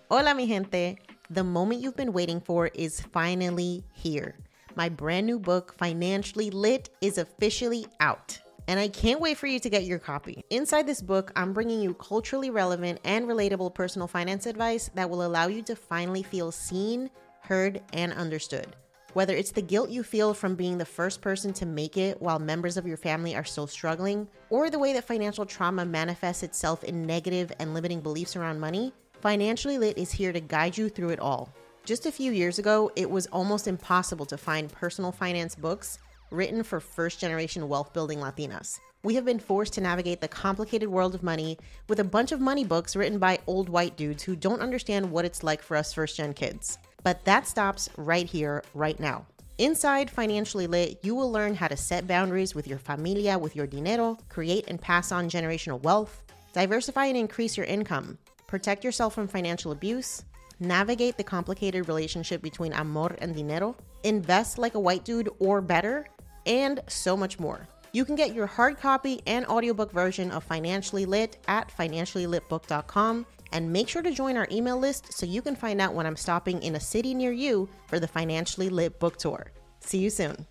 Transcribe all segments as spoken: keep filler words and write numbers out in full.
Hola, mi gente. The moment you've been waiting for is finally here. My brand new book, Financially Lit, is officially out. And I can't wait for you to get your copy. Inside this book, I'm bringing you culturally relevant and relatable personal finance advice that will allow you to finally feel seen, heard, and understood. Whether it's the guilt you feel from being the first person to make it while members of your family are still struggling, or the way that financial trauma manifests itself in negative and limiting beliefs around money, Financially Lit is here to guide you through it all. Just a few years ago, it was almost impossible to find personal finance books written for first-generation wealth-building Latinas. We have been forced to navigate the complicated world of money with a bunch of money books written by old white dudes who don't understand what it's like for us first-gen kids. But that stops right here, right now. Inside Financially Lit, you will learn how to set boundaries with your familia, with your dinero, create and pass on generational wealth, diversify and increase your income, protect yourself from financial abuse, navigate the complicated relationship between amor and dinero, invest like a white dude or better, and so much more. You can get your hard copy and audiobook version of Financially Lit at financially lit book dot com, and make sure to join our email list so you can find out when I'm stopping in a city near you for the Financially Lit book tour. See you soon.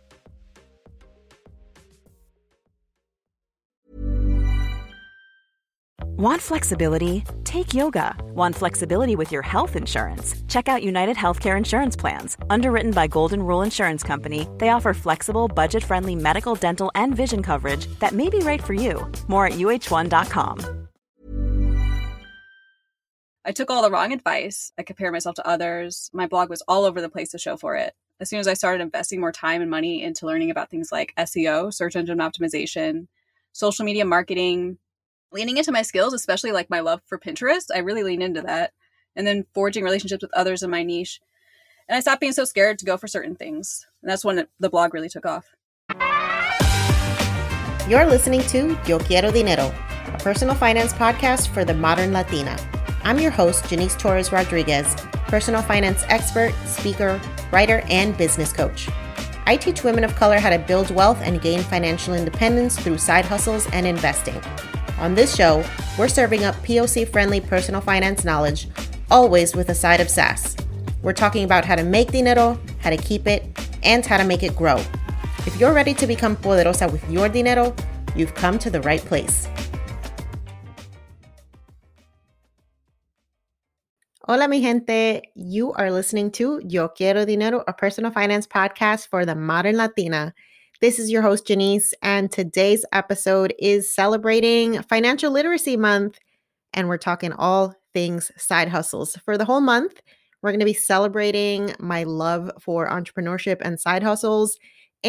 Want flexibility? Take yoga. Want flexibility with your health insurance? Check out United Healthcare Insurance Plans. Underwritten by Golden Rule Insurance Company, they offer flexible, budget-friendly medical, dental, and vision coverage that may be right for you. More at U H one dot com. I took all the wrong advice. I compared myself to others. My blog was all over the place to show for it. As soon as I started investing more time and money into learning about things like S E O, search engine optimization, social media marketing, leaning into my skills, especially like my love for Pinterest, I really leaned into that. And then forging relationships with others in my niche. And I stopped being so scared to go for certain things. And that's when it, the blog really took off. You're listening to Yo Quiero Dinero, a personal finance podcast for the modern Latina. I'm your host, Janice Torres Rodriguez, personal finance expert, speaker, writer, and business coach. I teach women of color how to build wealth and gain financial independence through side hustles and investing. On this show, we're serving up P O C-friendly personal finance knowledge, always with a side of sass. We're talking about how to make dinero, how to keep it, and how to make it grow. If you're ready to become poderosa with your dinero, you've come to the right place. Hola, mi gente. You are listening to Yo Quiero Dinero, a personal finance podcast for the modern Latina. This is your host, Janice, and today's episode is celebrating Financial Literacy Month, and we're talking all things side hustles. For the whole month, we're going to be celebrating my love for entrepreneurship and side hustles,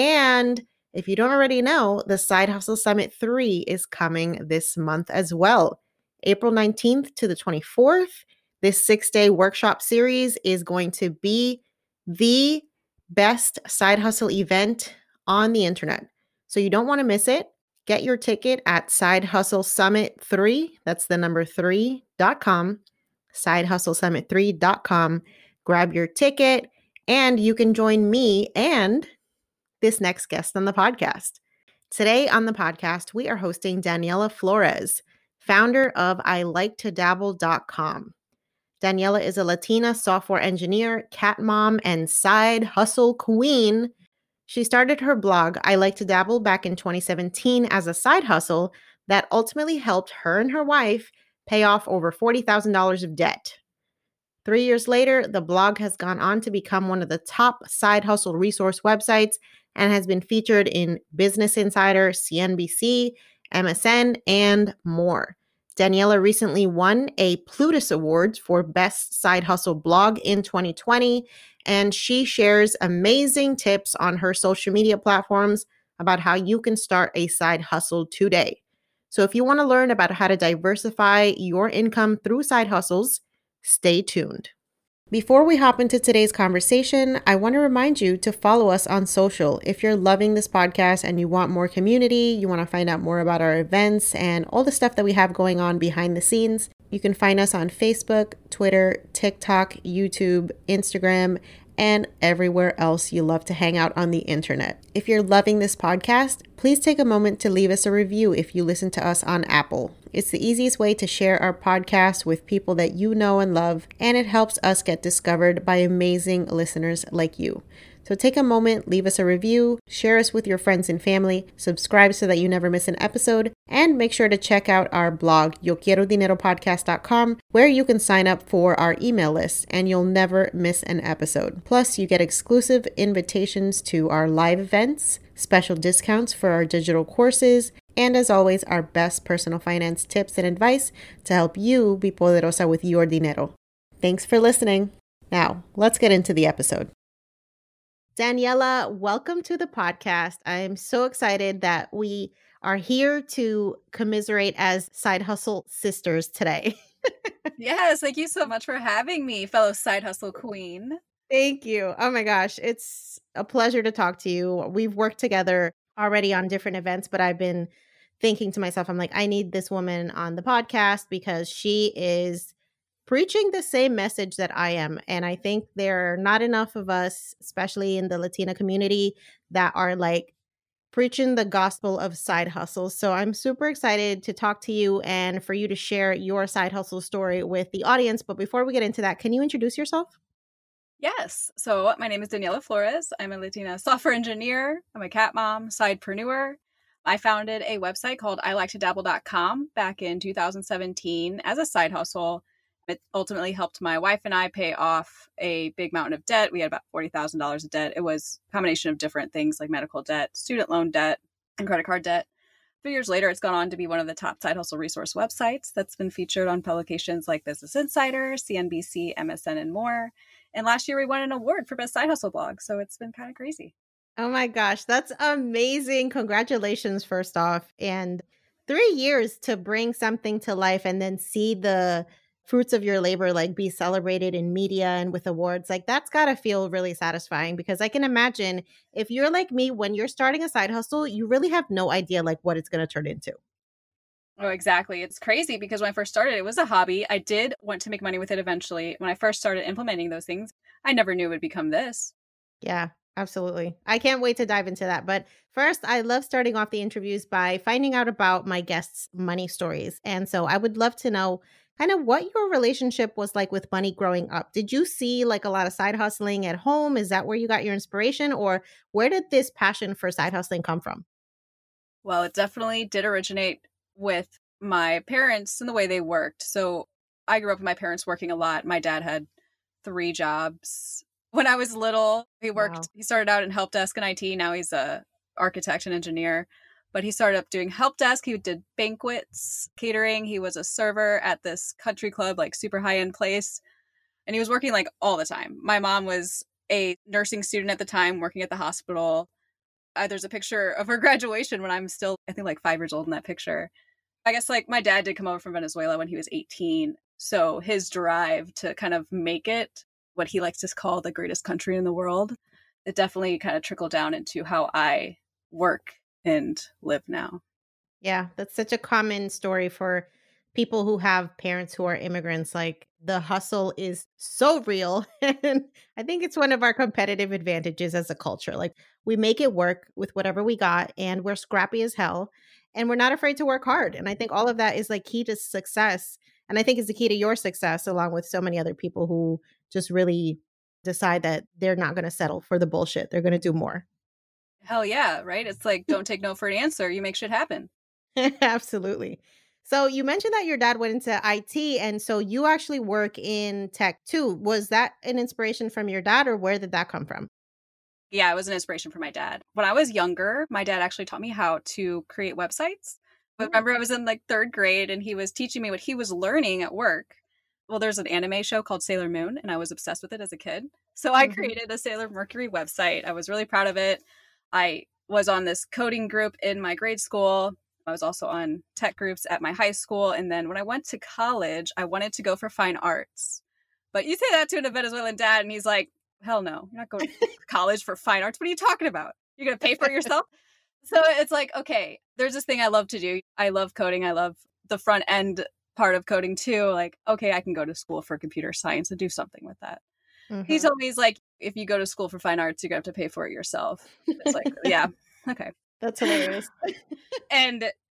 and if you don't already know, the Side Hustle Summit three is coming this month as well. April nineteenth to the twenty-fourth, this six-day workshop series is going to be the best side hustle event on the internet. So you don't want to miss it. Get your ticket at Side Hustle Summit three. That's the number three dot com. Side Hustle Summit three dot com. Grab your ticket and you can join me and this next guest on the podcast. Today on the podcast, we are hosting Daniela Flores, founder of I like to dabble dot com. Daniela is a Latina software engineer, cat mom, and side hustle queen. She started her blog, I Like to Dabble, back in twenty seventeen as a side hustle that ultimately helped her and her wife pay off over forty thousand dollars of debt. Three years later, the blog has gone on to become one of the top side hustle resource websites and has been featured in Business Insider, C N B C, M S N, and more. Daniela recently won a Plutus Award for Best Side Hustle Blog in twenty twenty, and she shares amazing tips on her social media platforms about how you can start a side hustle today. So if you want to learn about how to diversify your income through side hustles, stay tuned. Before we hop into today's conversation, I want to remind you to follow us on social. If you're loving this podcast and you want more community, you want to find out more about our events and all the stuff that we have going on behind the scenes, you can find us on Facebook, Twitter, TikTok, YouTube, Instagram, and everywhere else you love to hang out on the internet. If you're loving this podcast, please take a moment to leave us a review if you listen to us on Apple. It's the easiest way to share our podcast with people that you know and love, and it helps us get discovered by amazing listeners like you. So take a moment, leave us a review, share us with your friends and family, subscribe so that you never miss an episode, and make sure to check out our blog, yo quiero dinero podcast dot com, where you can sign up for our email list and you'll never miss an episode. Plus, you get exclusive invitations to our live events, special discounts for our digital courses, and as always, our best personal finance tips and advice to help you be poderosa with your dinero. Thanks for listening. Now, let's get into the episode. Daniela, welcome to the podcast. I am so excited that we are here to commiserate as side hustle sisters today. Yes, thank you so much for having me, fellow side hustle queen. Thank you. Oh my gosh, it's a pleasure to talk to you. We've worked together already on different events, but I've been thinking to myself, I'm like, I need this woman on the podcast because she is preaching the same message that I am. And I think there are not enough of us, especially in the Latina community, that are like preaching the gospel of side hustles. So I'm super excited to talk to you and for you to share your side hustle story with the audience. But before we get into that, can you introduce yourself? Yes. So my name is Daniela Flores. I'm a Latina software engineer. I'm a cat mom, sidepreneur. I founded a website called I like to dabble dot com back in two thousand seventeen as a side hustle. It ultimately helped my wife and I pay off a big mountain of debt. We had about forty thousand dollars of debt. It was a combination of different things like medical debt, student loan debt, and credit card debt. Three years later, it's gone on to be one of the top side hustle resource websites that's been featured on publications like Business Insider, C N B C, M S N, and more. And last year, we won an award for Best Side Hustle Blog. So it's been kind of crazy. Oh my gosh, that's amazing. Congratulations, first off. And three years to bring something to life and then see the fruits of your labor like be celebrated in media and with awards, like that's got to feel really satisfying, because I can imagine if you're like me, when you're starting a side hustle, you really have no idea like what it's going to turn into. Oh, exactly. It's crazy because when I first started, it was a hobby. I did want to make money with it eventually. When I first started implementing those things, I never knew it would become this. Yeah, absolutely. I can't wait to dive into that. But first, I love starting off the interviews by finding out about my guests' money stories. And so I would love to know kind of what your relationship was like with money growing up. Did you see like a lot of side hustling at home? Is that where you got your inspiration? Or where did this passion for side hustling come from? Well, it definitely did originate with my parents and the way they worked. So I grew up with my parents working a lot. My dad had three jobs. When I was little, he worked, wow. He started out in help desk and I T. Now he's a architect and engineer. But he started up doing help desk. He did banquets, catering. He was a server at this country club, like super high-end place. And he was working like all the time. My mom was a nursing student at the time, working at the hospital. Uh, there's a picture of her graduation when I'm still, I think, like five years old in that picture. I guess like my dad did come over from Venezuela when he was eighteen. So his drive to kind of make it what he likes to call the greatest country in the world, it definitely kind of trickled down into how I work and live now. Yeah, that's such a common story for people who have parents who are immigrants. Like the hustle is so real. And I think it's one of our competitive advantages as a culture. Like we make it work with whatever we got and we're scrappy as hell and we're not afraid to work hard. And I think all of that is like key to success. And I think is the key to your success, along with so many other people who just really decide that they're not going to settle for the bullshit. They're going to do more. Hell yeah, right? It's like, don't take no for an answer. You make shit happen. Absolutely. So you mentioned that your dad went into I T, and so you actually work in tech too. Was that an inspiration from your dad, or where did that come from? Yeah, it was an inspiration from my dad. When I was younger, my dad actually taught me how to create websites. I remember I was in like third grade and he was teaching me what he was learning at work. Well, there's an anime show called Sailor Moon, and I was obsessed with it as a kid. So I mm-hmm. created a Sailor Mercury website. I was really proud of it. I was on this coding group in my grade school. I was also on tech groups at my high school. And then when I went to college, I wanted to go for fine arts. But you say that to a Venezuelan dad, and he's like, hell no, you're not going to college for fine arts. What are you talking about? You're going to pay for it yourself? So it's like, okay, there's this thing I love to do. I love coding. I love the front end part of coding too. Like, okay, I can go to school for computer science and do something with that. Mm-hmm. He told me, he's like, if you go to school for fine arts, you're going to have to pay for it yourself. It's like, yeah, okay. That's hilarious. And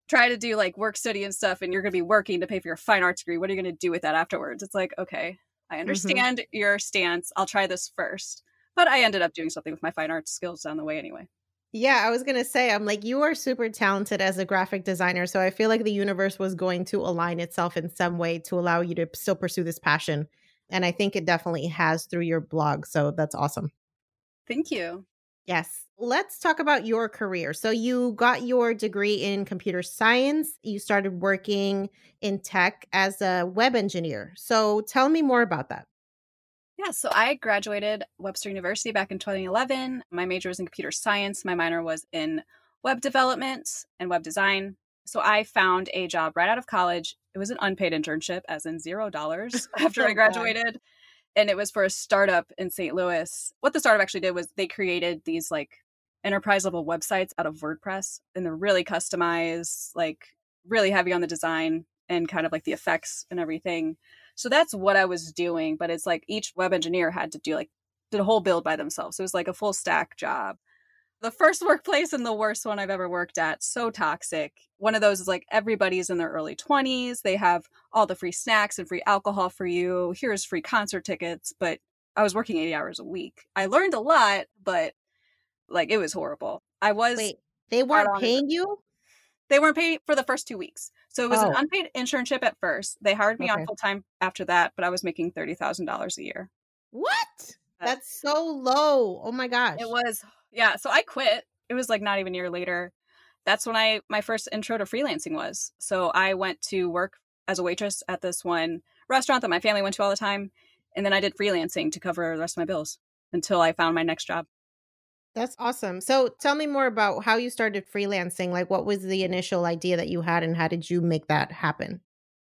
try to do like work study and stuff, and you're going to be working to pay for your fine arts degree. What are you going to do with that afterwards? It's like, okay, I understand mm-hmm. your stance. I'll try this first. But I ended up doing something with my fine arts skills down the way anyway. Yeah, I was going to say, I'm like, you are super talented as a graphic designer. So I feel like the universe was going to align itself in some way to allow you to still pursue this passion. And I think it definitely has through your blog. So that's awesome. Thank you. Yes. Let's talk about your career. So you got your degree in computer science. You started working in tech as a web engineer. So tell me more about that. Yeah, so I graduated Webster University back in twenty eleven. My major was in computer science. My minor was in web development and web design. So I found a job right out of college. It was an unpaid internship, as in zero dollars after oh, I graduated. God. And it was for a startup in Saint Louis. What the startup actually did was they created these like enterprise level websites out of WordPress. And they're really customized, like really heavy on the design and kind of like the effects and everything. So that's what I was doing. But it's like each web engineer had to do like did a whole build by themselves. So it was like a full stack job. The first workplace and the worst one I've ever worked at. So toxic. One of those is like everybody's in their early twenties. They have all the free snacks and free alcohol for you. Here's free concert tickets. But I was working eighty hours a week. I learned a lot, but like it was horrible. I was. Wait, they weren't paying you? They weren't paid for the first two weeks. So it was oh. an unpaid internship at first. They hired me okay. on full time after that, but I was making thirty thousand dollars a year. What? That's so low. Oh my gosh. It was. Yeah. So I quit. It was like not even a year later. That's when I, my first intro to freelancing was. So I went to work as a waitress at this one restaurant that my family went to all the time. And then I did freelancing to cover the rest of my bills until I found my next job. That's awesome. So tell me more about how you started freelancing. Like what was the initial idea that you had and how did you make that happen?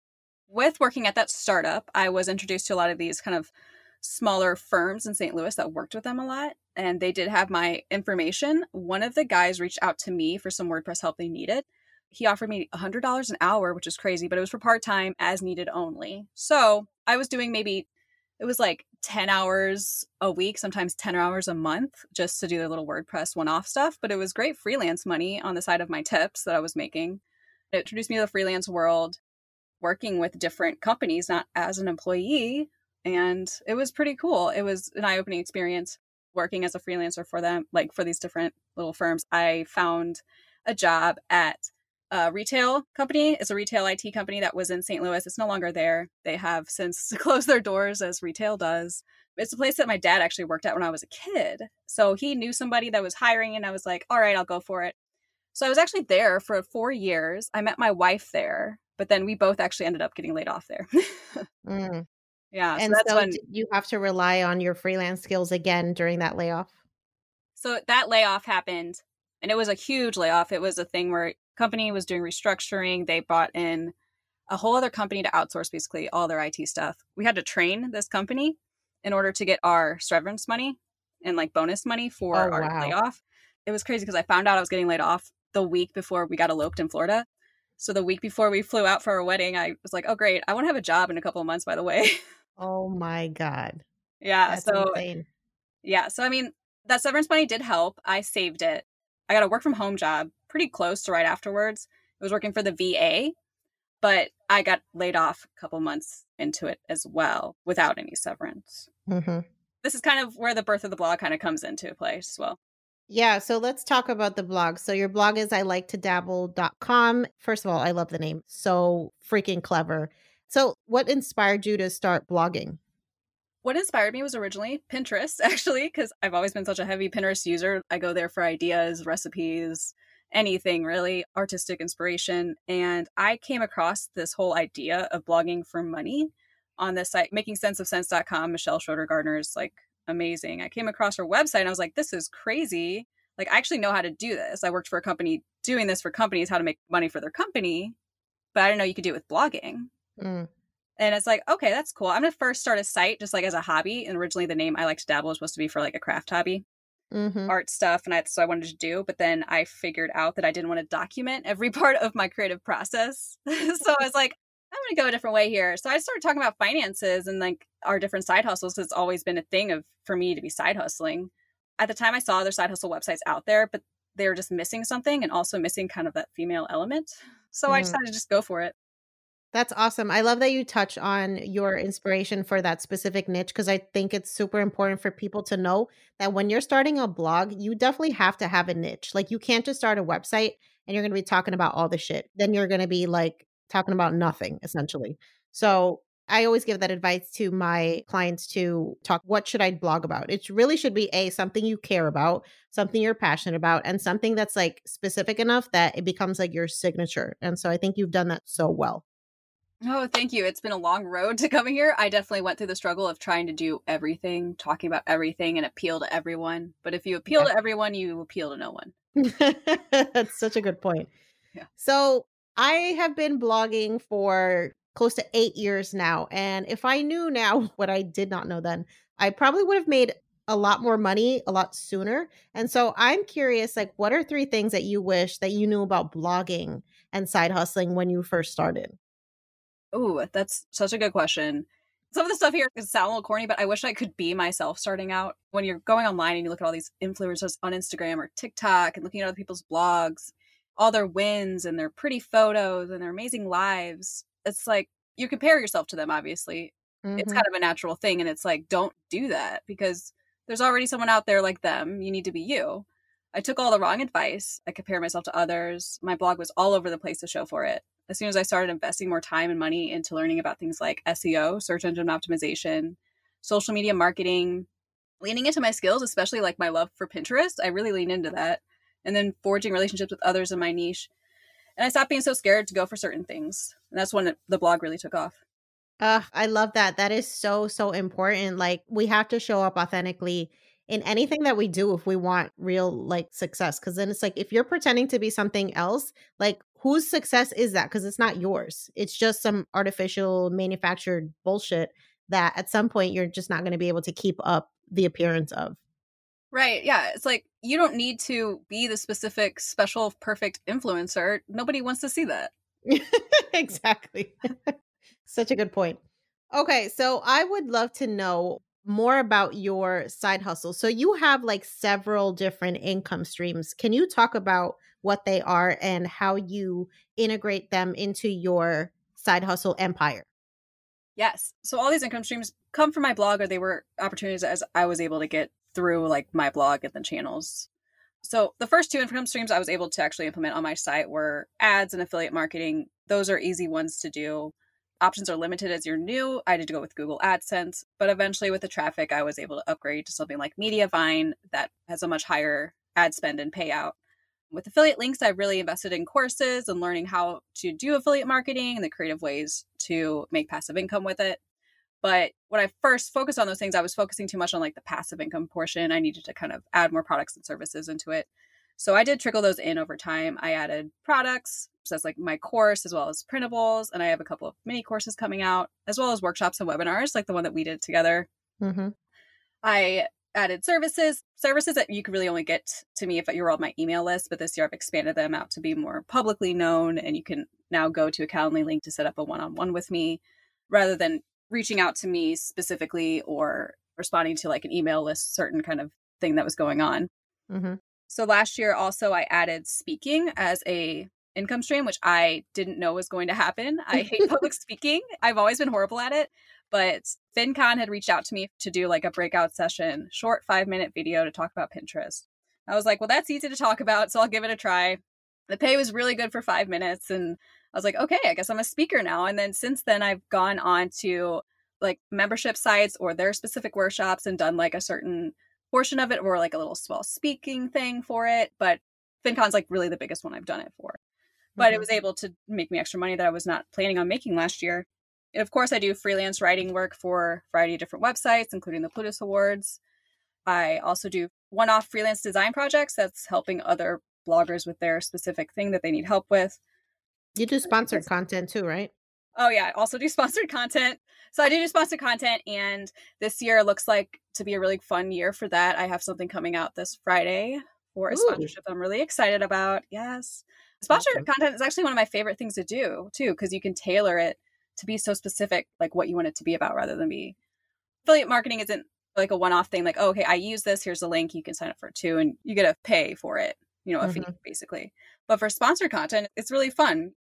With working at that startup, I was introduced to a lot of these kind of smaller firms in Saint Louis that worked with them a lot. And they did have my information. One of the guys reached out to me for some WordPress help they needed. He offered me one hundred dollars an hour, which is crazy, but it was for part-time as needed only. So I was doing maybe, it was like ten hours a week, sometimes ten hours a month, just to do the little WordPress one-off stuff. But it was great freelance money on the side of my tips that I was making. It introduced me to the freelance world, working with different companies, not as an employee. And it was pretty cool. It was an eye-opening experience working as a freelancer for them, like for these different little firms. I found a job at a retail company. It's a retail I T company that was in Saint Louis. It's no longer there. They have since closed their doors, as retail does. It's a place that my dad actually worked at when I was a kid. So he knew somebody that was hiring and I was like, all right, I'll go for it. So I was actually there for four years. I met my wife there, but then we both actually ended up getting laid off there. mm. Yeah. And so that's so when you have to rely on your freelance skills again during that layoff? So that layoff happened and it was a huge layoff. It was a thing where company was doing restructuring. They brought in a whole other company to outsource basically all their I T stuff. We had to train this company in order to get our severance money and like bonus money for oh, our wow. layoff. It was crazy because I found out I was getting laid off the week before we got eloped in Florida. So the week before we flew out for our wedding, I was like, oh, great. I want to have a job in a couple of months, by the way. Oh my God. Yeah. That's so insane. Yeah. So, I mean, that severance money did help. I saved it. I got a work from home job pretty close to right afterwards. I was working for the V A, but I got laid off a couple months into it as well without any severance. Mm-hmm. This is kind of where the birth of the blog kind of comes into play as well. Yeah, so let's talk about the blog. So your blog is I like to dabble dot com. First of all, I love the name. So freaking clever. So what inspired you to start blogging? What inspired me was originally Pinterest, actually, because I've always been such a heavy Pinterest user. I go there for ideas, recipes, anything really, artistic inspiration. And I came across this whole idea of blogging for money on this site, making sense of sense dot com. Michelle Schroeder Gardner is like amazing. I came across her website and I was like, this is crazy. Like, I actually know how to do this. I worked for a company doing this for companies, how to make money for their company, but I didn't know you could do it with blogging. Mm. And it's like, okay, that's cool. I'm going to first start a site just like as a hobby. And originally the name I Like to Dabble was supposed to be for like a craft hobby, mm-hmm. art stuff. And that's what I wanted to do. But then I figured out that I didn't want to document every part of my creative process. So I was like, I'm going to go a different way here. So I started talking about finances and like our different side hustles. It's always been a thing of for me to be side hustling. At the time I saw other side hustle websites out there, but they were just missing something and also missing kind of that female element. So I Mhm. decided to just go for it. That's awesome. I love that you touch on your inspiration for that specific niche because I think it's super important for people to know that when you're starting a blog, you definitely have to have a niche. Like you can't just start a website and you're going to be talking about all the shit. Then you're going to be like talking about nothing essentially. So I always give that advice to my clients to talk what should I blog about? It really should be a something you care about, something you're passionate about, and something that's like specific enough that it becomes like your signature. And so I think you've done that so well. Oh, thank you. It's been a long road to coming here. I definitely went through the struggle of trying to do everything, talking about everything and appeal to everyone. But if you appeal Yeah. to everyone, you appeal to no one. That's such a good point. Yeah. So I have been blogging for close to eight years now. And if I knew now what I did not know then, I probably would have made a lot more money a lot sooner. And so I'm curious, like, what are three things that you wish that you knew about blogging and side hustling when you first started? Oh, that's such a good question. Some of the stuff here can sound a little corny, but I wish I could be myself starting out. When you're going online and you look at all these influencers on Instagram or TikTok and looking at other people's blogs, all their wins and their pretty photos and their amazing lives, it's like you compare yourself to them, obviously. It's Mm-hmm. kind of a natural thing. And it's like, don't do that because there's already someone out there like them. You need to be you. I took all the wrong advice. I compared myself to others. My blog was all over the place to show for it. As soon as I started investing more time and money into learning about things like S E O, search engine optimization, social media marketing, leaning into my skills, especially like my love for Pinterest, I really leaned into that. And then forging relationships with others in my niche. And I stopped being so scared to go for certain things. And that's when it, the blog really took off. Uh, I love that. That is so, so important. Like, we have to show up authentically in anything that we do if we want real, like, success. Cause then it's like, if you're pretending to be something else, like, whose success is that? Cause it's not yours. It's just some artificial manufactured bullshit that at some point you're just not going to be able to keep up the appearance of. Right. Yeah. It's like you don't need to be the specific, special, perfect influencer. Nobody wants to see that. Exactly. Such a good point. Okay, so I would love to know more about your side hustle. So you have like several different income streams. Can you talk about what they are and how you integrate them into your side hustle empire? Yes. So all these income streams come from my blog, or they were opportunities as I was able to get through like my blog and the channels. So the first two income streams I was able to actually implement on my site were ads and affiliate marketing. Those are easy ones to do. Options are limited as you're new. I did go with Google AdSense, but eventually with the traffic, I was able to upgrade to something like Mediavine that has a much higher ad spend and payout. With affiliate links, I really invested in courses and learning how to do affiliate marketing and the creative ways to make passive income with it. But when I first focused on those things, I was focusing too much on like the passive income portion. I needed to kind of add more products and services into it. So I did trickle those in over time. I added products, so that's like my course, as well as printables. And I have a couple of mini courses coming out, as well as workshops and webinars, like the one that we did together. Mm-hmm. I added services, services that you could really only get to me if you were on my email list. But this year I've expanded them out to be more publicly known. And you can now go to a Calendly link to set up a one-on-one with me rather than reaching out to me specifically or responding to like an email list, certain kind of thing that was going on. Mm-hmm. So last year also I added speaking as a income stream, which I didn't know was going to happen. I hate public speaking. I've always been horrible at it, but FinCon had reached out to me to do like a breakout session, short five minute video to talk about Pinterest. I was like, well, that's easy to talk about, so I'll give it a try. The pay was really good for five minutes. And I was like, okay, I guess I'm a speaker now. And then since then I've gone on to like membership sites or their specific workshops and done like a certain portion of it or like a little small speaking thing for it. But FinCon's like really the biggest one I've done it for. But Mm-hmm. it was able to make me extra money that I was not planning on making last year. And of course, I do freelance writing work for a variety of different websites, including the Plutus Awards. I also do one-off freelance design projects that's helping other bloggers with their specific thing that they need help with. You do sponsored content too, right? Oh, yeah. I also do sponsored content. So I do do sponsored content. And this year looks like to be a really fun year for that. I have something coming out this Friday for a Ooh. sponsorship I'm really excited about. Yes. Sponsored Awesome. content is actually one of my favorite things to do, too, because you can tailor it to be so specific, like what you want it to be about rather than be. Affiliate marketing isn't like a one-off thing. Like, oh, okay, I use this. Here's a link. You can sign up for it too. And you get to pay for it, you know, a Mhm. fee, basically. But for sponsored content, it's really fun.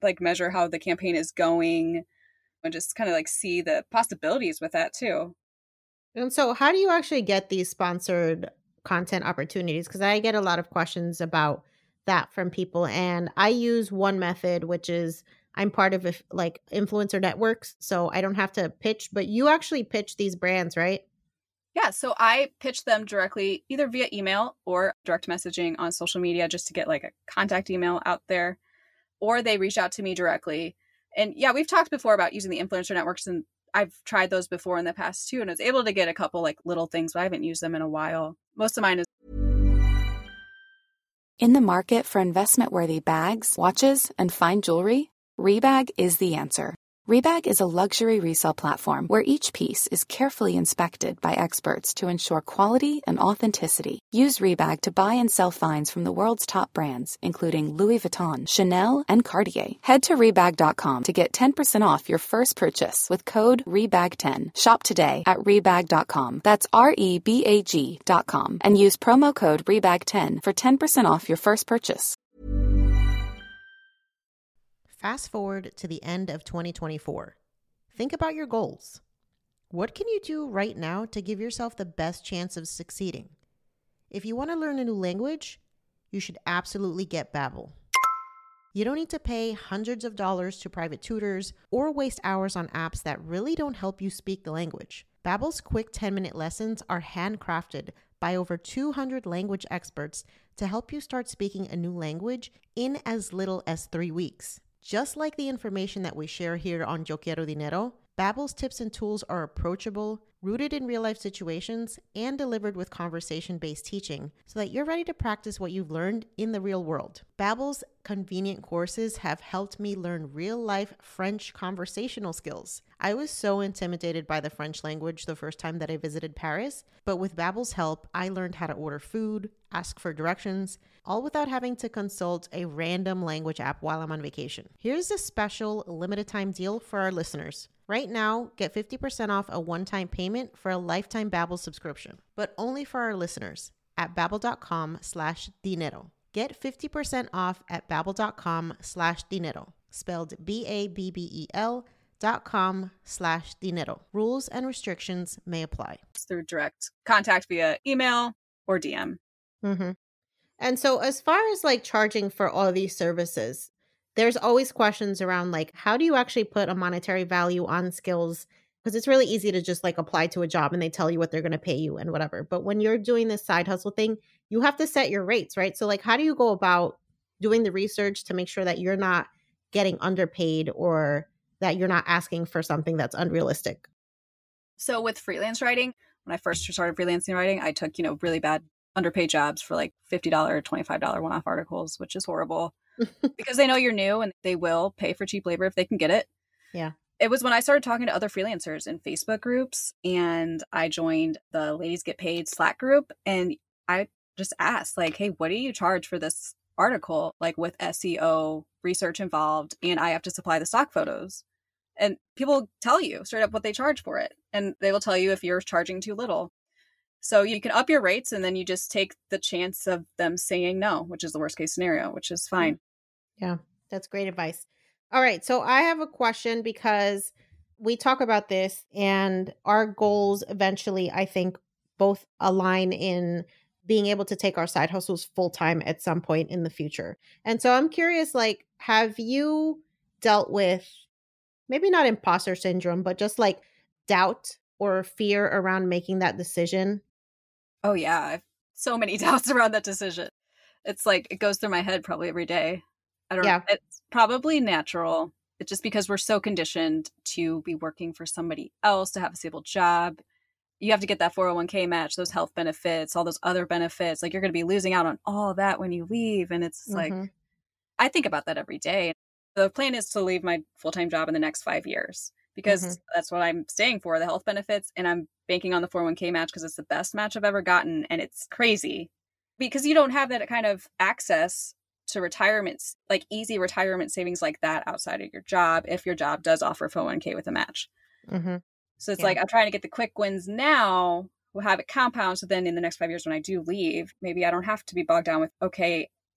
like measure how the campaign is going and just kind of like see the possibilities with that too. And so, how do you actually get these sponsored content opportunities? Because I get a lot of questions about that from people. And I use one method, which is I'm part of if, like influencer networks. So I don't have to pitch, but you actually pitch these brands, right? Yeah. So I pitch them directly either via email or direct messaging on social media just to get like a contact email out there, or they reach out to me directly. And yeah, we've talked before about using the influencer networks, and I've tried those before in the past too. And I was able to get a couple like little things, but I haven't used them in a while. Most of mine is. In the market for investment-worthy bags, watches, and fine jewelry, Rebag is the answer. Rebag is a luxury resale platform where each piece is carefully inspected by experts to ensure quality and authenticity. Use Rebag to buy and sell finds from the world's top brands, including Louis Vuitton, Chanel, and Cartier. Head to Rebag dot com to get ten percent off your first purchase with code Rebag ten. Shop today at Rebag dot com. That's R E B A G dot com. And use promo code Rebag ten for ten percent off your first purchase. Fast forward to the end of twenty twenty-four. Think about your goals. What can you do right now to give yourself the best chance of succeeding? If you want to learn a new language, you should absolutely get Babbel. You don't need to pay hundreds of dollars to private tutors or waste hours on apps that really don't help you speak the language. Babbel's quick ten-minute lessons are handcrafted by over two hundred language experts to help you start speaking a new language in as little as three weeks. Just like the information that we share here on Yo Quiero Dinero, Babbel's tips and tools are approachable, rooted in real-life situations, and delivered with conversation-based teaching so that you're ready to practice what you've learned in the real world. Babbel's convenient courses have helped me learn real-life French conversational skills. I was so intimidated by the French language the first time that I visited Paris, but with Babbel's help, I learned how to order food, ask for directions, all without having to consult a random language app while I'm on vacation. Here's a special limited time deal for our listeners. Right now, get fifty percent off a one-time payment for a lifetime Babbel subscription, but only for our listeners at babbel dot com slash dinero. Get fifty percent off at babbel dot com slash dinero, spelled B A B B E L dot com slash dinero. Rules and restrictions may apply. Through direct contact via email or D M. Mm-hmm. And so as far as like charging for all these services, there's always questions around like, how do you actually put a monetary value on skills? Because it's really easy to just like apply to a job and they tell you what they're going to pay you and whatever. But when you're doing this side hustle thing, you have to set your rates, right? So like, how do you go about doing the research to make sure that you're not getting underpaid or that you're not asking for something that's unrealistic? So with freelance writing, when I first started freelancing writing, I took, you know, really bad underpaid jobs for like fifty dollars, twenty-five dollars one-off articles, which is horrible because they know you're new and they will pay for cheap labor if they can get it. Yeah. It was when I started talking to other freelancers in Facebook groups and I joined the Ladies Get Paid Slack group. And I just asked like, hey, what do you charge for this article? Like with S E O research involved, and I have to supply the stock photos. And people tell you straight up what they charge for it. And they will tell you if you're charging too little. So you can up your rates and then you just take the chance of them saying no, which is the worst case scenario, which is fine. Yeah, that's great advice. All right. So I have a question because we talk about this and our goals eventually, I think, both align in being able to take our side hustles full time at some point in the future. And so I'm curious, like, have you dealt with maybe not imposter syndrome, but just like doubt or fear around making that decision? Oh, yeah. I have so many doubts around that decision. It's like it goes through my head probably every day. I don't yeah. know. It's probably natural. It's just because we're so conditioned to be working for somebody else, to have a stable job. You have to get that four oh one k match, those health benefits, all those other benefits. Like you're going to be losing out on all that when you leave. And it's mm-hmm. like, I think about that every day. The plan is to leave my full-time job in the next five years because mm-hmm. that's what I'm staying for, the health benefits. And I'm banking on the four oh one k match because it's the best match I've ever gotten. And it's crazy because you don't have that kind of access to retirement, like easy retirement savings like that outside of your job if your job does offer four oh one k with a match. Mm-hmm. So it's yeah. like I'm trying to get the quick wins now. We'll have it compound. So then in the next five years when I do leave, maybe I don't have to be bogged down with, okay,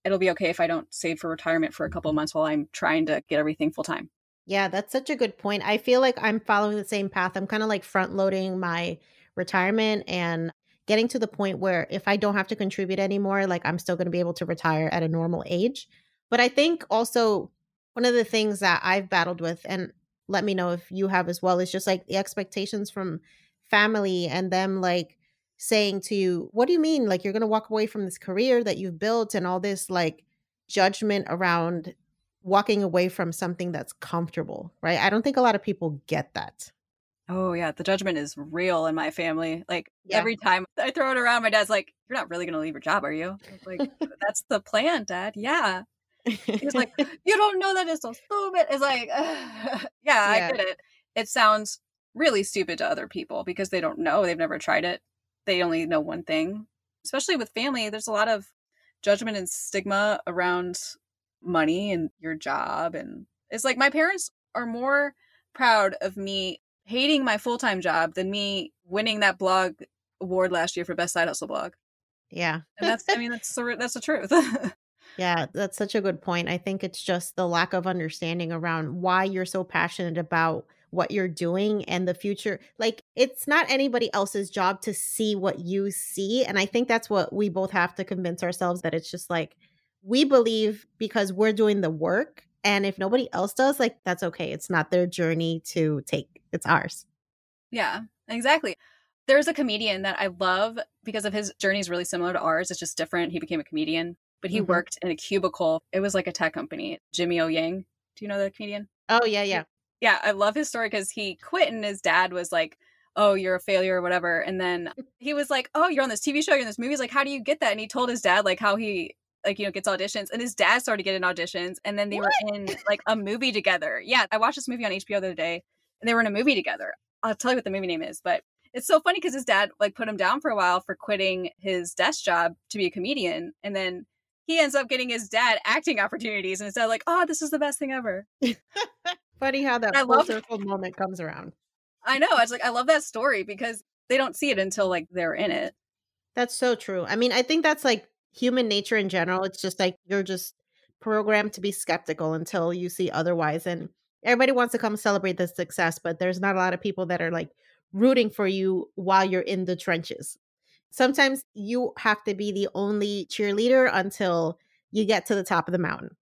it'll be okay if I don't save for retirement for a couple of months while I'm trying to get everything full time. Yeah, that's such a good point. I feel like I'm following the same path. I'm kind of like front loading my retirement and getting to the point where if I don't have to contribute anymore, like I'm still going to be able to retire at a normal age. But I think also one of the things that I've battled with, and let me know if you have as well, is just like the expectations from family and them like saying to you, what do you mean? Like you're going to walk away from this career that you've built and all this like judgment around walking away from something that's comfortable, right? I don't think a lot of people get that. Oh yeah, the judgment is real in my family. Like Yeah. every time I throw it around, my dad's like, "You're not really going to leave your job, are you?" I was like, "That's the plan, Dad." Yeah. He's like, "You don't know that, it's so stupid." It's like, yeah, Yeah. I get it. It sounds really stupid to other people because they don't know. They've never tried it. They only know one thing. Especially with family, there's a lot of judgment and stigma around money and your job. And it's like my parents are more proud of me hating my full-time job than me winning that blog award last year for best side hustle blog. Yeah. And that's, I mean, that's the, that's the truth. Yeah, that's such a good point. I think it's just the lack of understanding around why you're so passionate about what you're doing and the future. Like, it's not anybody else's job to see what you see. And I think that's what we both have to convince ourselves, that it's just like, we believe because we're doing the work. And if nobody else does, like, that's okay. It's not their journey to take, it's ours. Yeah, exactly. There's a comedian that I love because of his journey is really similar to ours. It's just different. He became a comedian, but he Mhm. worked in a cubicle. It was like a tech company. Jimmy O Yang. Do you know the comedian? Oh, yeah, yeah. Yeah, I love his story because he quit and his dad was like, "Oh, you're a failure," or whatever. And then he was like, "Oh, you're on this T V show, you're in this movie." He's like, "How do you get that?" And he told his dad like how he like, you know, gets auditions. And his dad started getting auditions. And then they What? were in like a movie together. Yeah, I watched this movie on H B O the other day and they were in a movie together. I'll tell you what the movie name is, but it's so funny because his dad like put him down for a while for quitting his desk job to be a comedian. And then he ends up getting his dad acting opportunities. And his dad like, "Oh, this is the best thing ever." Funny how that I full love- circle moment comes around. I know. I was like, I love that story because they don't see it until like they're in it. That's so true. I mean, I think that's like human nature in general. It's just like you're just programmed to be skeptical until you see otherwise. And everybody wants to come celebrate the success, but there's not a lot of people that are like rooting for you while you're in the trenches. Sometimes you have to be the only cheerleader until you get to the top of the mountain.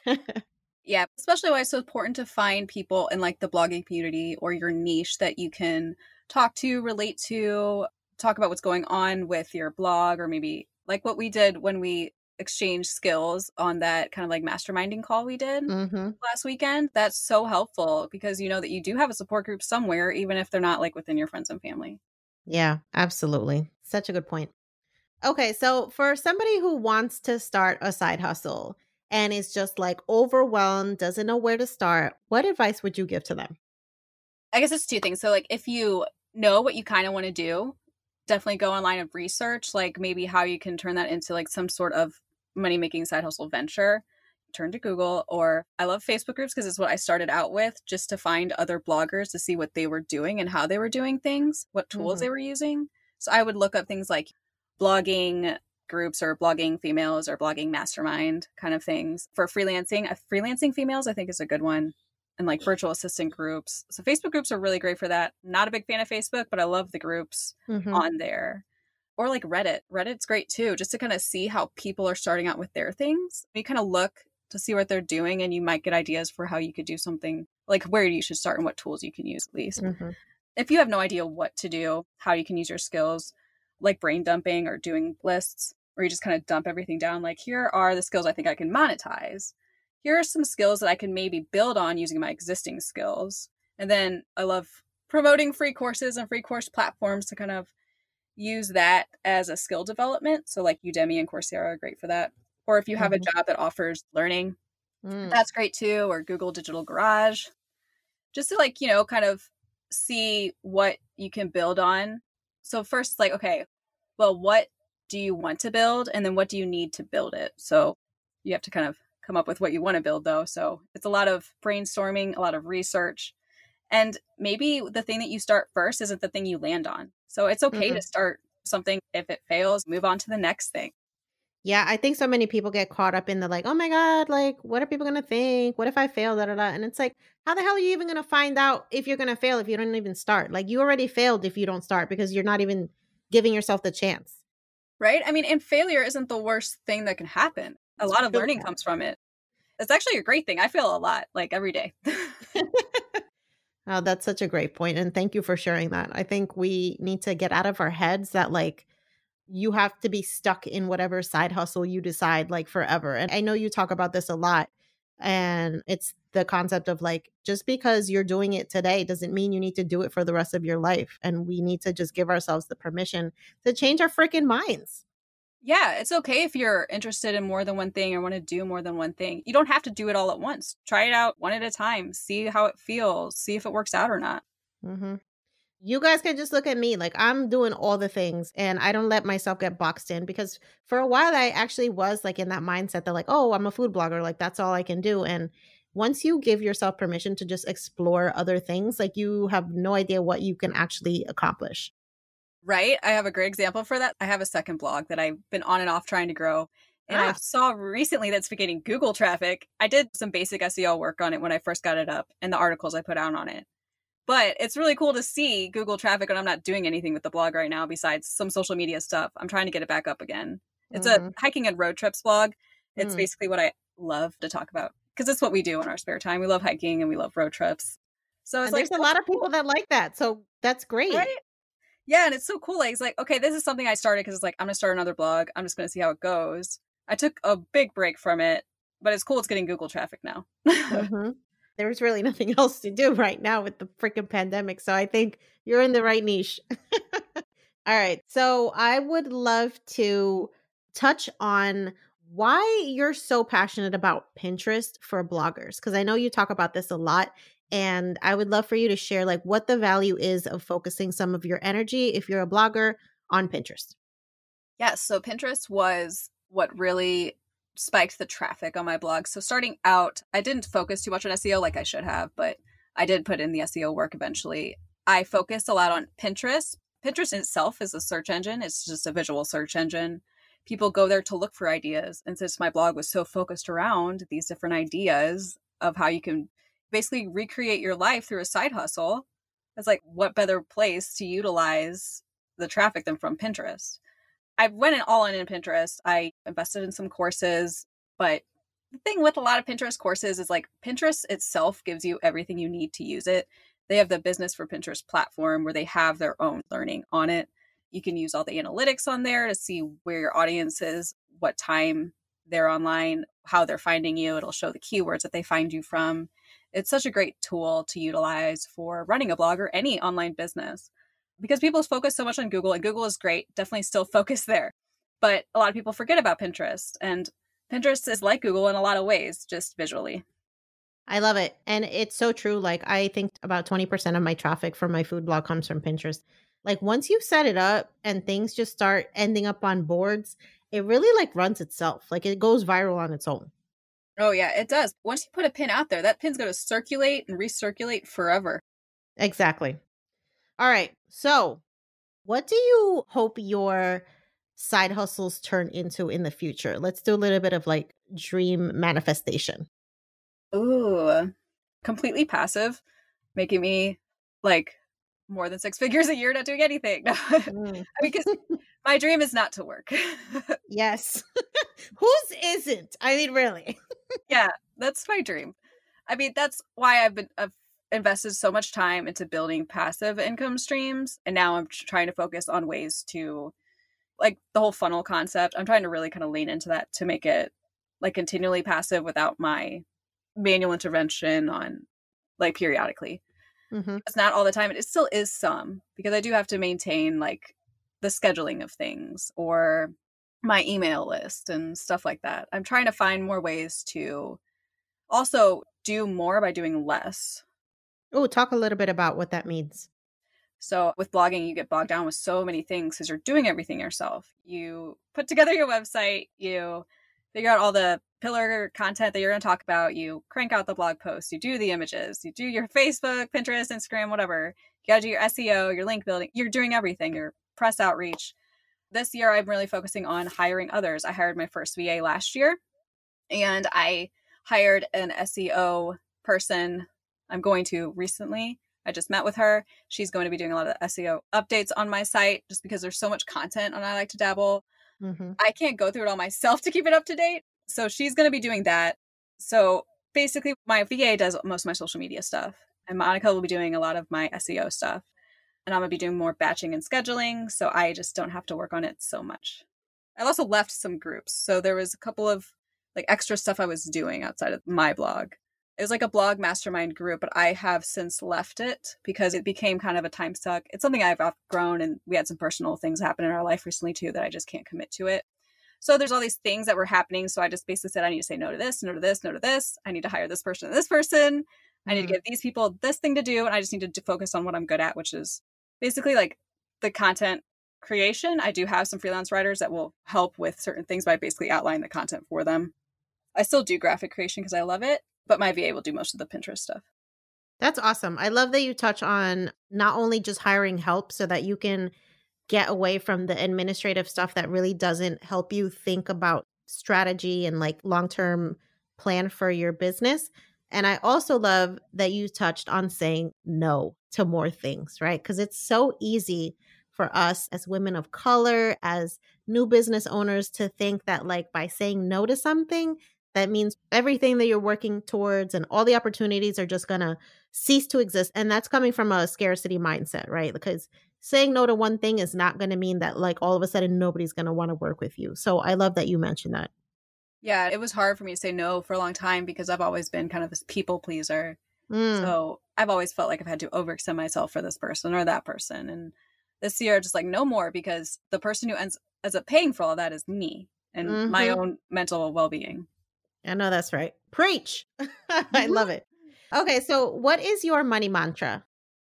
Yeah, especially why it's so important to find people in like the blogging community or your niche that you can talk to, relate to, talk about what's going on with your blog, or maybe like what we did when we exchanged skills on that kind of like masterminding call we did Mm-hmm. last weekend. That's so helpful because you know that you do have a support group somewhere, even if they're not like within your friends and family. Yeah, absolutely. Such a good point. Okay, so for somebody who wants to start a side hustle and is just like overwhelmed, doesn't know where to start, what advice would you give to them? I guess it's two things. So like if you know what you kind of want to do, definitely go online and research like maybe how you can turn that into like some sort of money making side hustle venture. Turn to Google, or I love Facebook groups because it's what I started out with, just to find other bloggers to see what they were doing and how they were doing things, what tools Mhm. they were using. So I would look up things like blogging groups or blogging females or blogging mastermind kind of things for freelancing. Uh, freelancing females, I think, is a good one. And like virtual assistant groups. So Facebook groups are really great for that. Not a big fan of Facebook, but I love the groups Mhm. on there. Or like Reddit. Reddit's great too, just to kind of see how people are starting out with their things. You kind of look to see what they're doing and you might get ideas for how you could do something, like where you should start and what tools you can use at least. Mhm. If you have no idea what to do, how you can use your skills, like brain dumping or doing lists, where you just kind of dump everything down, like here are the skills I think I can monetize. Here are some skills that I can maybe build on using my existing skills. And then I love promoting free courses and free course platforms to kind of use that as a skill development. So like Udemy and Coursera are great for that. Or if you have Mhm. a job that offers learning, Mm. that's great too. Or Google Digital Garage, just to like, you know, kind of see what you can build on. So first, like, okay, well, what do you want to build? And then what do you need to build it? So you have to kind of come up with what you want to build though. So it's a lot of brainstorming, a lot of research. And maybe the thing that you start first isn't the thing you land on. So it's okay Mhm. to start something. If it fails, move on to the next thing. Yeah, I think so many people get caught up in the like, oh my God, like, what are people going to think? What if I fail? Da, da, da. And it's like, how the hell are you even going to find out if you're going to fail if you don't even start? Like, you already failed if you don't start because you're not even giving yourself the chance. Right? I mean, and failure isn't the worst thing that can happen. A lot of learning comes from it. It's actually a great thing. I fail a lot, like every day. Oh, that's such a great point. And thank you for sharing that. I think we need to get out of our heads that like you have to be stuck in whatever side hustle you decide like forever. And I know you talk about this a lot. And it's the concept of like, just because you're doing it today doesn't mean you need to do it for the rest of your life. And we need to just give ourselves the permission to change our freaking minds. Yeah, it's okay if you're interested in more than one thing or want to do more than one thing. You don't have to do it all at once. Try it out one at a time. See how it feels. See if it works out or not. Mm-hmm. You guys can just look at me. Like I'm doing all the things and I don't let myself get boxed in because for a while I actually was like in that mindset that like, oh, I'm a food blogger. Like that's all I can do. And once you give yourself permission to just explore other things, like you have no idea what you can actually accomplish. Right? I have a great example for that. I have a second blog that I've been on and off trying to grow. And ah. I saw recently that's been getting Google traffic. I did some basic S E O work on it when I first got it up and the articles I put out on it. But it's really cool to see Google traffic and I'm not doing anything with the blog right now besides some social media stuff. I'm trying to get it back up again. It's mm-hmm. a hiking and road trips blog. It's mm. basically what I love to talk about because it's what we do in our spare time. We love hiking and we love road trips. So it's and like there's a lot of people that like that. So that's great. Right? Yeah, and it's so cool. Like, it's like, okay, this is something I started because it's like, I'm going to start another blog. I'm just going to see how it goes. I took a big break from it, but it's cool. It's getting Google traffic now. mm-hmm. There's really nothing else to do right now with the freaking pandemic. So I think you're in the right niche. All right. So I would love to touch on why you're so passionate about Pinterest for bloggers, because I know you talk about this a lot. And I would love for you to share like what the value is of focusing some of your energy, if you're a blogger, on Pinterest. Yes. So Pinterest was what really spiked the traffic on my blog. So starting out, I didn't focus too much on S E O like I should have, but I did put in the S E O work eventually. I focused a lot on Pinterest. Pinterest itself is a search engine. It's just a visual search engine. People go there to look for ideas. And since my blog was so focused around these different ideas of how you can basically recreate your life through a side hustle, it's like, what better place to utilize the traffic than from Pinterest? I went all in in Pinterest. I invested in some courses, but the thing with a lot of Pinterest courses is like Pinterest itself gives you everything you need to use it. They have the Business for Pinterest platform where they have their own learning on it. You can use all the analytics on there to see where your audience is, what time they're online, how they're finding you. It'll show the keywords that they find you from. It's such a great tool to utilize for running a blog or any online business because people focus so much on Google, and Google is great. Definitely still focus there. But a lot of people forget about Pinterest, and Pinterest is like Google in a lot of ways, just visually. I love it. And it's so true. Like I think about twenty percent of my traffic for my food blog comes from Pinterest. Like once you set it up and things just start ending up on boards, it really like runs itself. Like it goes viral on its own. Oh, yeah, it does. Once you put a pin out there, that pin's going to circulate and recirculate forever. Exactly. All right. So what do you hope your side hustles turn into in the future? Let's do a little bit of like dream manifestation. Ooh, completely passive, making me like more than six figures a year not doing anything. Mm. Because my dream is not to work. Yes. Whose isn't? I mean, really. Yeah, that's my dream. I mean, that's why I've been I've invested so much time into building passive income streams. And now I'm trying to focus on ways to, like the whole funnel concept. I'm trying to really kind of lean into that to make it like continually passive without my manual intervention on like periodically. Mm-hmm. It's not all the time. It still is some because I do have to maintain like the scheduling of things or my email list and stuff like that. I'm trying to find more ways to also do more by doing less. Oh, talk a little bit about what that means. So with blogging, you get bogged down with so many things because you're doing everything yourself. You put together your website, you figure out all the pillar content that you're going to talk about, you crank out the blog posts, you do the images, you do your Facebook, Pinterest, Instagram, whatever. You got to do your S E O, your link building. You're doing everything, your press outreach. This year, I'm really focusing on hiring others. I hired my first V A last year, and I hired an S E O person. I'm going to recently. I just met with her. She's going to be doing a lot of S E O updates on my site just because there's so much content on I Like to Dabble. Mm-hmm. I can't go through it all myself to keep it up to date. So she's going to be doing that. So basically, my V A does most of my social media stuff, and Monica will be doing a lot of my S E O stuff. And I'm going to be doing more batching and scheduling, so I just don't have to work on it so much. I've also left some groups. So there was a couple of like extra stuff I was doing outside of my blog. It was like a blog mastermind group, but I have since left it because it became kind of a time suck. It's something I've outgrown, and we had some personal things happen in our life recently too that I just can't commit to it. So there's all these things that were happening. So I just basically said, I need to say no to this, no to this, no to this. I need to hire this person and this person. I need to give these people this thing to do. And I just need to focus on what I'm good at, which is basically like the content creation. I do have some freelance writers that will help with certain things by basically outlining the content for them. I still do graphic creation because I love it, but my V A will do most of the Pinterest stuff. That's awesome. I love that you touch on not only just hiring help so that you can get away from the administrative stuff that really doesn't help you think about strategy and like long-term plan for your business. And I also love that you touched on saying no to more things, right? Because it's so easy for us as women of color, as new business owners to think that like by saying no to something, that means everything that you're working towards and all the opportunities are just going to cease to exist. And that's coming from a scarcity mindset, right? Because saying no to one thing is not going to mean that like all of a sudden nobody's going to want to work with you. So I love that you mentioned that. Yeah, it was hard for me to say no for a long time because I've always been kind of this people pleaser. Mm. So I've always felt like I've had to overextend myself for this person or that person. And this year, just like no more, because the person who ends, ends up paying for all of that is me and mm-hmm. my own mental well-being. I know that's right. Preach. I love it. Okay, so what is your money mantra?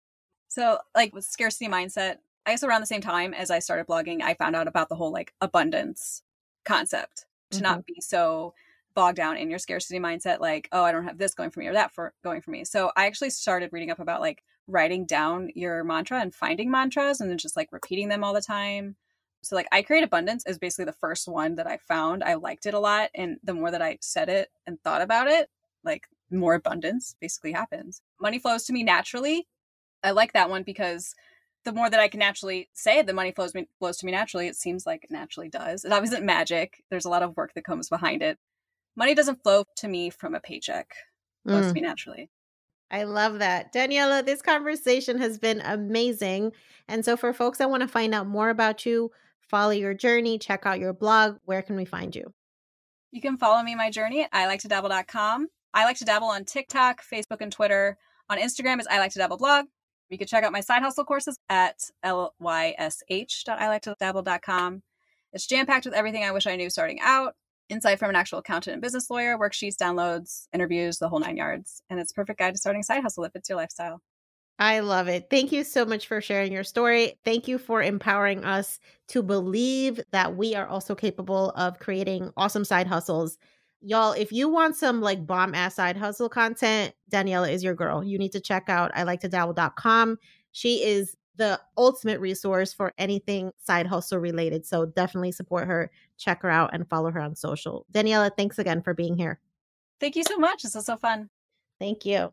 So like with scarcity mindset, I guess around the same time as I started blogging, I found out about the whole like abundance concept. To mm-hmm. not be so bogged down in your scarcity mindset, like, oh, I don't have this going for me or that for going for me. So I actually started reading up about like writing down your mantra and finding mantras and then just like repeating them all the time. So like I Create Abundance is basically the first one that I found. I liked it a lot. And the more that I said it and thought about it, like more abundance basically happens. Money flows to me naturally. I like that one because the more that I can naturally say the money flows me flows to me naturally, it seems like it naturally does. It obviously isn't magic. There's a lot of work that comes behind it. Money doesn't flow to me from a paycheck. It flows mm. to me naturally. I love that. Daniela, this conversation has been amazing. And so for folks that want to find out more about you, follow your journey, check out your blog, where can we find you? You can follow me my journey at I like to dabble dot com. I like to dabble on TikTok, Facebook, and Twitter. On Instagram is I like to dabble blog. You can check out my side hustle courses at lysh dot I like to dabble dot com. It's jam-packed with everything I wish I knew starting out. Insight from an actual accountant and business lawyer, worksheets, downloads, interviews, the whole nine yards. And it's a perfect guide to starting a side hustle that fits your lifestyle. I love it. Thank you so much for sharing your story. Thank you for empowering us to believe that we are also capable of creating awesome side hustles. Y'all, if you want some like bomb ass side hustle content, Daniela is your girl. You need to check out I like to dabble dot com. She is the ultimate resource for anything side hustle related. So definitely support her, check her out, and follow her on social. Daniela, thanks again for being here. Thank you so much. This was so fun. Thank you.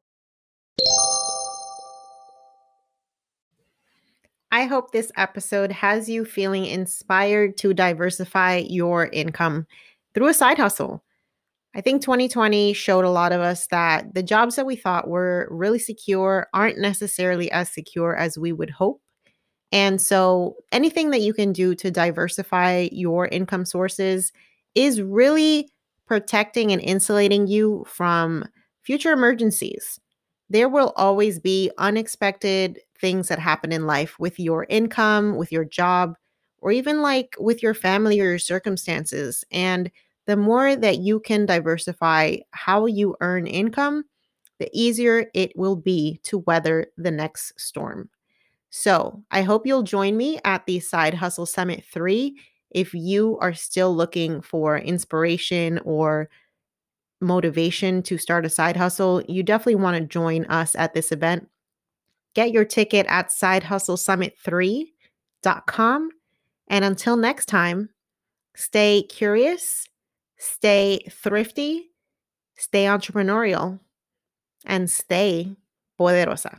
I hope this episode has you feeling inspired to diversify your income through a side hustle. I think twenty twenty showed a lot of us that the jobs that we thought were really secure aren't necessarily as secure as we would hope. And so anything that you can do to diversify your income sources is really protecting and insulating you from future emergencies. There will always be unexpected things that happen in life with your income, with your job, or even like with your family or your circumstances. And the more that you can diversify how you earn income, the easier it will be to weather the next storm. So I hope you'll join me at the Side Hustle Summit three if you are still looking for inspiration or motivation to start a side hustle. You definitely want to join us at this event. Get your ticket at side hustle summit three dot com. And until next time, stay curious, stay thrifty, stay entrepreneurial, and stay poderosa.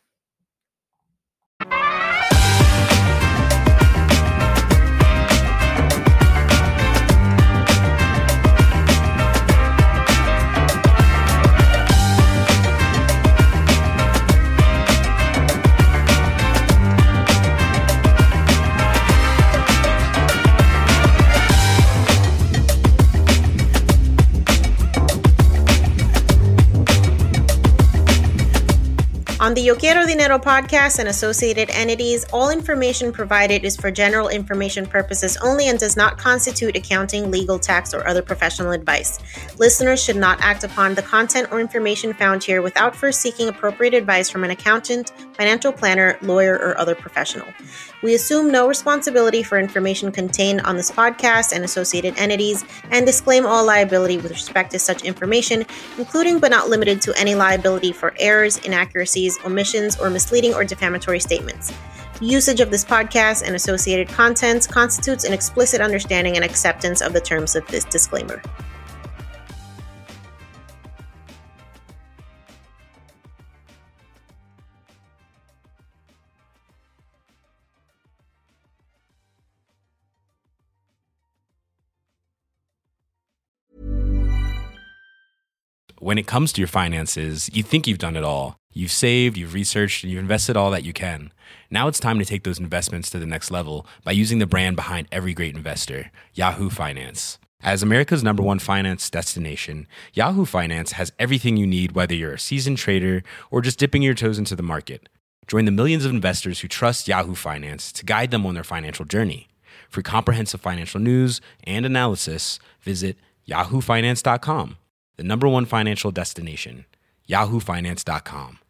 On the Yo Quiero Dinero podcast and associated entities, all information provided is for general information purposes only and does not constitute accounting, legal, tax, or other professional advice. Listeners should not act upon the content or information found here without first seeking appropriate advice from an accountant, financial planner, lawyer, or other professional. We assume no responsibility for information contained on this podcast and associated entities and disclaim all liability with respect to such information, including but not limited to any liability for errors, inaccuracies, omissions, or misleading or defamatory statements. Usage of this podcast and associated contents constitutes an explicit understanding and acceptance of the terms of this disclaimer. When it comes to your finances, you think you've done it all. You've saved, you've researched, and you've invested all that you can. Now it's time to take those investments to the next level by using the brand behind every great investor, Yahoo Finance. As America's number one finance destination, Yahoo Finance has everything you need, whether you're a seasoned trader or just dipping your toes into the market. Join the millions of investors who trust Yahoo Finance to guide them on their financial journey. For comprehensive financial news and analysis, visit yahoo finance dot com. The number one financial destination, yahoo finance dot com.